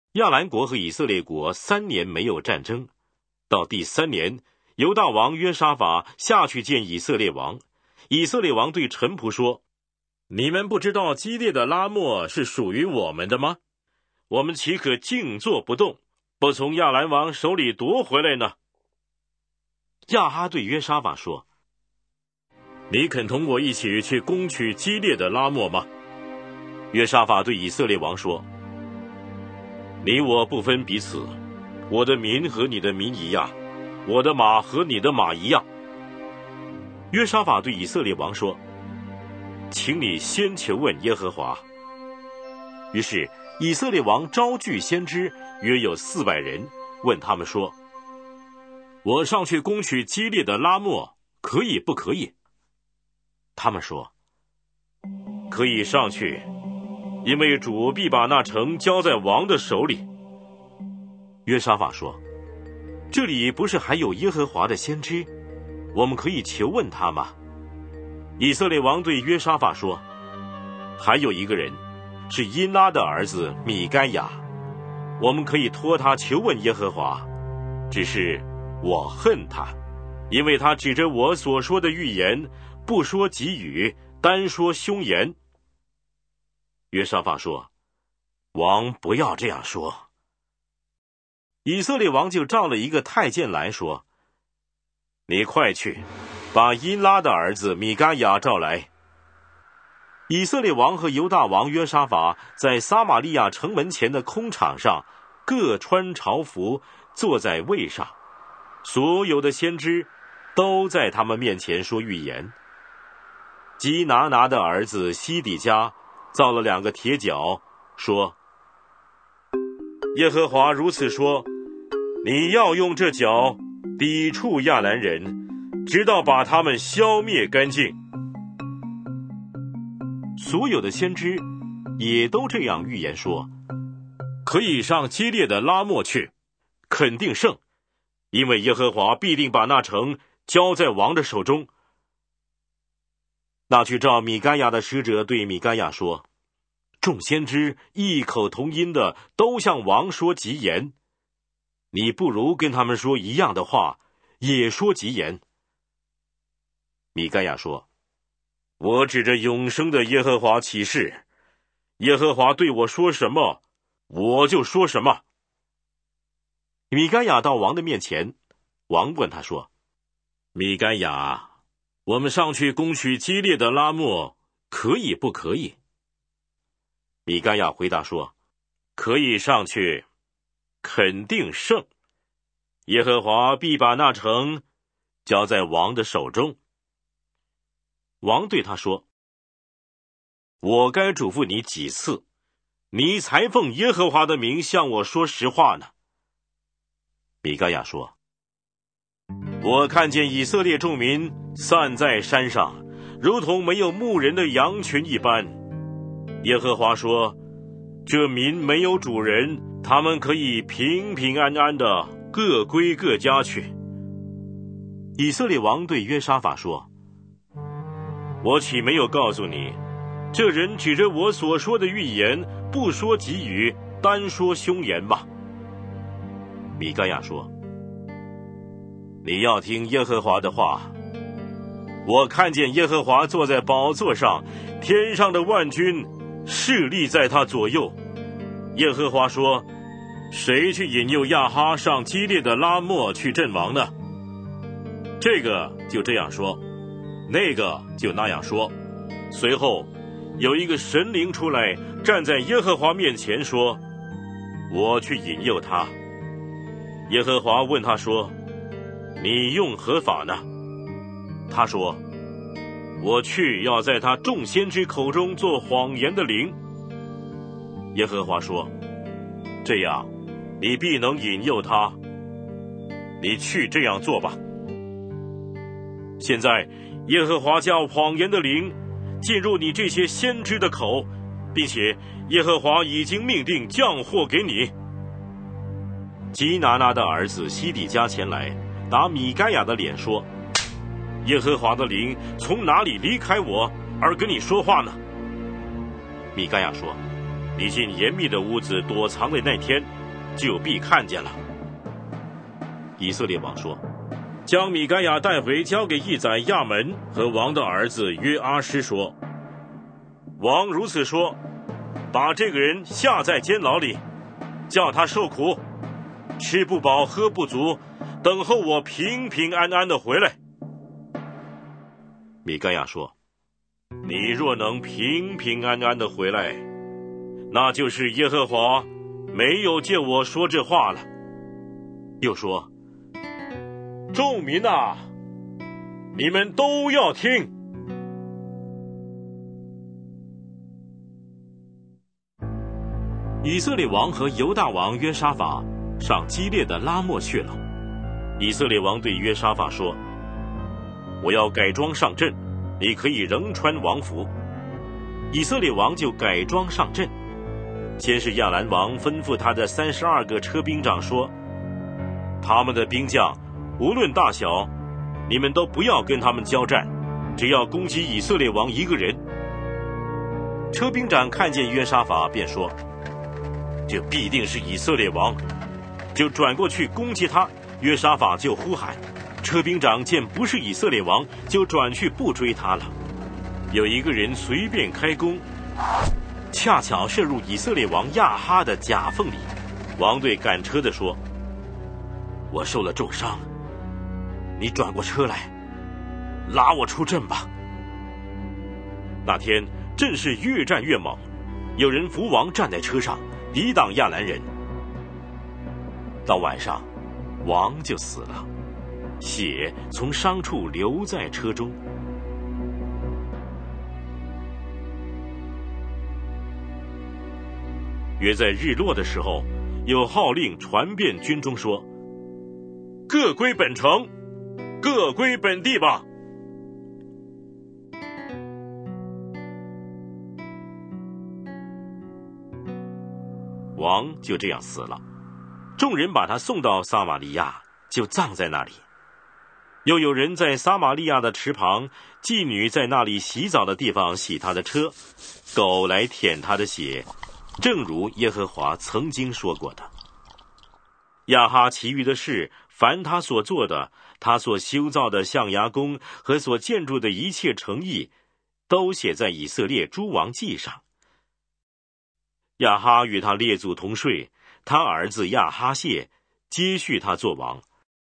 亚兰国和以色列国3年没有战争，到第3年，犹大王约沙法下去见以色列王。以色列王对臣仆说：你们不知道基列的拉末是属于我们的吗？我们岂可静坐不动，不从亚兰王手里夺回来呢？亚哈对约沙法说：你肯同我一起去攻取基列的拉末吗？约沙法对以色列王说：你我不分彼此，我的民和你的民一样，我的马和你的马一样。约沙法对以色列王说：请你先求问耶和华。于是以色列王招聚先知，约有400人，问他们说：我上去攻取基列的拉末，可以不可以？他们说：可以上去，因为主必把那城交在王的手里。约沙法说：这里不是还有耶和华的先知，我们可以求问他吗？以色列王对约沙法说：还有一个人，是因拉的儿子米该亚，我们可以托他求问耶和华，只是我恨他，因为他指着我所说的预言，不说吉语，单说凶言。约沙法说：王不要这样说。以色列王就召了一个太监来说：你快去，把因拉的儿子米该亚召来。以色列王和犹大王约沙法在撒玛利亚城门前的空场上，各穿朝服，坐在位上，所有的先知都在他们面前说预言。基拿的儿子西底家造了2个铁脚，说：耶和华如此说，你要用这脚抵触亚兰人，直到把他们消灭干净。所有的先知也都这样预言说：可以上基列的拉末去，肯定胜，因为耶和华必定把那城交在王的手中。那去召米该亚的使者对米该亚说：众先知异口同音的都向王说吉言，你不如跟他们说一样的话，也说吉言。米该亚说：我指着永生的耶和华起誓，耶和华对我说什么，我就说什么。米该亚到王的面前，王问他说：米该亚，我们上去攻取基列的拉末，可以不可以？米该亚回答说：可以上去，肯定胜，耶和华必把那城交在王的手中。王对他说：我该嘱咐你几次，你才奉耶和华的名向我说实话呢？米该亚说：我看见以色列众民散在山上，如同没有牧人的羊群一般。耶和华说：这民没有主人，他们可以平平安安的各归各家去。以色列王对约沙法说：我岂没有告诉你，这人指着我所说的预言，不说吉语，单说凶言吗？米该亚说：你要听耶和华的话。我看见耶和华坐在宝座上，天上的万军侍立在他左右。耶和华说：谁去引诱亚哈上基列的拉末去阵亡呢？这个就这样说，那个就那样说。随后有一个神灵出来，站在耶和华面前说：我去引诱他。耶和华问他说：你用何法呢？他说：我去要在他众先知口中做谎言的灵。耶和华说：这样你必能引诱他，你去这样做吧。现在耶和华叫谎言的灵进入你这些先知的口，并且耶和华已经命定降祸给你。基拿的儿子西底家前来，打米该亚的脸说：耶和华的灵从哪里离开我，而跟你说话呢？米该亚说：你进严密的屋子躲藏的那天， 就必看见了。以色列王说，将米该亚带回，交给义宰亚门和王的儿子约阿施说，王如此说，把这个人下在监牢里，叫他受苦，吃不饱喝不足，等候我平平安安的回来。米该亚说，你若能平平安安的回来，那就是耶和华没有借我说这话了。又说，众民啊，你们都要听。以色列王和犹大王约沙法上基列的拉末去了。以色列王对约沙法说，我要改装上阵，你可以仍穿王服。以色列王就改装上阵。先是亚兰王吩咐他的32个车兵长说，他们的兵将无论大小，你们都不要跟他们交战，只要攻击以色列王一个人。车兵长看见约沙法便说，这必定是以色列王，就转过去攻击他。约沙法就呼喊，车兵长见不是以色列王，就转去不追他了。有一个人随便开弓，恰巧射入以色列王亚哈的甲缝里。王对赶车的说，我受了重伤，你转过车来，拉我出阵吧。那天阵势越战越猛，有人扶王站在车上抵挡亚兰人。到晚上，王就死了，血从伤处流在车中。约在日落的时候，有号令传遍军中说，各归本城，各归本地吧。王就这样死了，众人把他送到撒玛利亚，就葬在那里。又有人在撒玛利亚的池旁，妓女在那里洗澡的地方洗他的车，狗来舔他的血，正如耶和华曾经说过的。亚哈其余的事，凡他所做的，他所修造的象牙宫和所建筑的一切城邑，都写在以色列诸王记上。亚哈与他列祖同睡，他儿子亚哈谢接续他做王。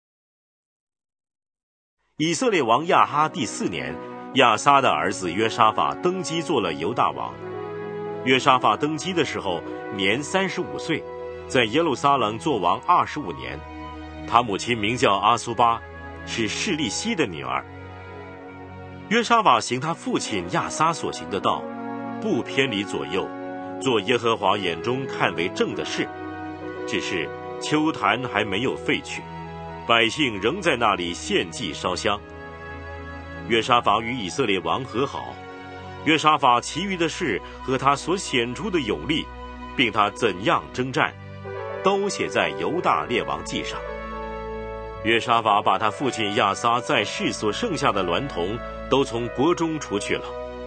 以色列王亚哈第4年，亚撒的儿子约沙法登基做了犹大王。约沙法登基的时候年35岁，在耶路撒冷做王25年。他母亲名叫阿苏巴，是示利希的女儿。约沙法行他父亲亚撒所行的道，不偏离左右，做耶和华眼中看为正的事。只是丘坛还没有废去，百姓仍在那里献祭烧香。约沙法与以色列王和好。约沙法其余的事和他所显出的勇力，并他怎样征战，都写在犹大列王记上。约沙法把他父亲亚撒在世所剩下的娈童都从国中除去了。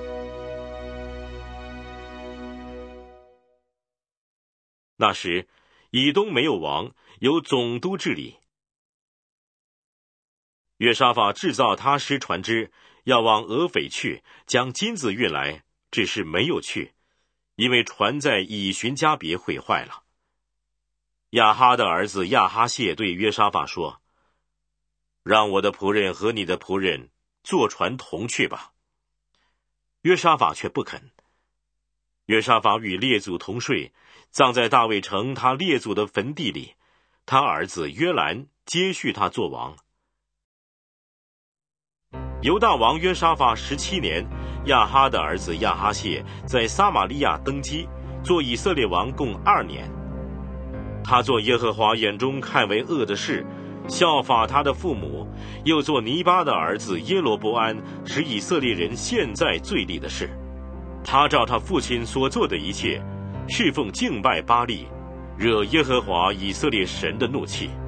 那时以东没有王，由总督治理。约沙法制造他施船只，要往俄斐去，将金子运来，只是没有去，因为船在以寻加别毁坏了。亚哈的儿子亚哈谢对约沙法说，让我的仆人和你的仆人坐船同去吧。约沙法却不肯。约沙法与列祖同睡，葬在大卫城他列祖的坟地里，他儿子约兰接续他做王。犹大王约沙法17年，亚哈的儿子亚哈谢在撒玛利亚登基，做以色列王共2年。他做耶和华眼中看为恶的事，效法他的父母，又做尼巴的儿子耶罗波安使以色列人陷在罪里的事。他照他父亲所做的一切，侍奉敬拜巴力，惹耶和华以色列神的怒气。